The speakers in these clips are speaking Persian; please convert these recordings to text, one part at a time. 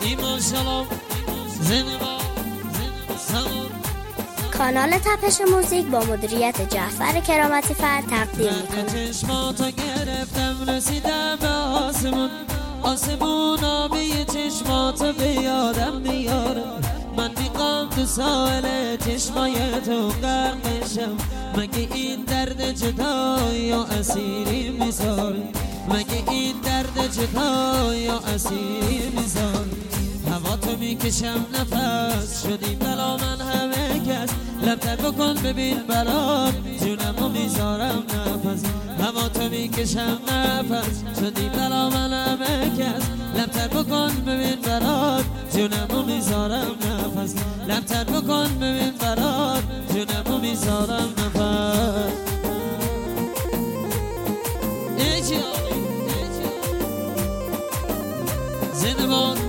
کانال تپش موزیک با مدیریت جعفر کرامتی فرد تقدیم می‌کند. چشماتو گرفتم رسیدم به آسمون، آسمون آبی چشماتو به یادم میاره. من میخوام تو ساحل چشمای تو غرق بشم. مگه این درد جدا یا اسیری میذاری؟ مگه این درد جدا یا اسیری میذاری؟ هوا تو میکشم نفس شدی بلا من همه کس. لبتر بکن ببین برات جونمو میذارم نفس. هوا تو میکشم نفس شدی بلا من همه کس. لبتر بکن ببین برات جونمو میذارم نفس. لبتر بکن ببین برات جونمو میذارم نفس. زنده باد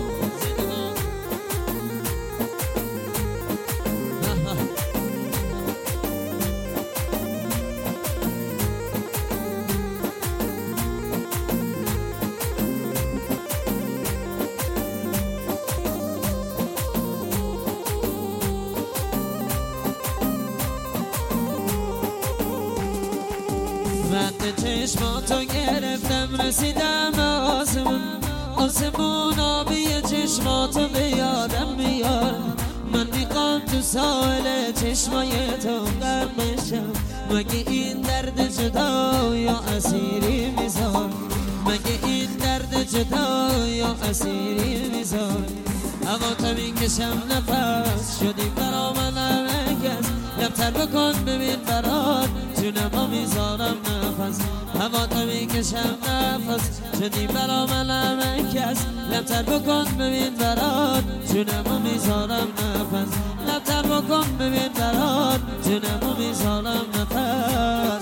وقت چشماتو گرفتم رسیدم به آسمون، آسمون آبی چشماتو به یادم میاره. من میخوام تو ساحل چشمای تو غرق بشم. مگه این درد جدا یا اسیری میذار؟ مگه این درد جدا یا اسیری میذار؟ هوا تو میکشم نفس شدی برا من همه کس. لبتر بکن ببین برات جونمو میذارم نفس. هوا تو میکشم نفس شدی برا من همه کس. لبتر بکن ببین برات جونمو میذارم نفس. لبتر بکن ببین برات جونمو میذارم نفس.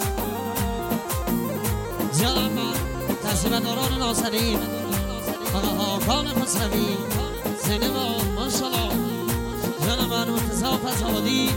جانم تصویب داران ناصرین آقا آقان خسروی سینما ماشالله. جانم مرتضی فزادی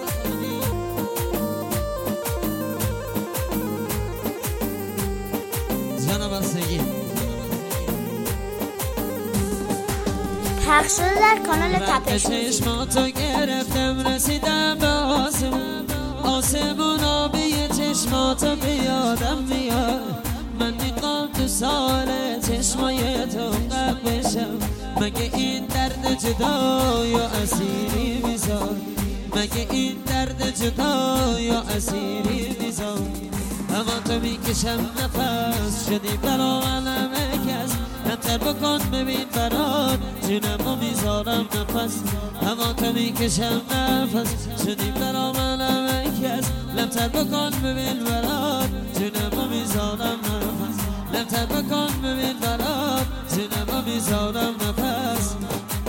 پخش شده در کانال تپش موزیک. چشماتو گرفتم رسیدم به آسمون، آسمون آبی چشماتو به یادم میاد. من میخوام تو ساحل چشمای تو غرق بشم. مگه این درد جدا یا اسیری میذار؟ مگه این درد جدا یا اسیری میذار؟ هوا تو میکشم نفس شدی برا من همه کس. لبتر بکن ببین برات جونمو میذارم نفس. هوا تو میکشم نفس شدی برا من همه کس. لبتر بکن ببین برات جونمو میذارم نفس. لبتر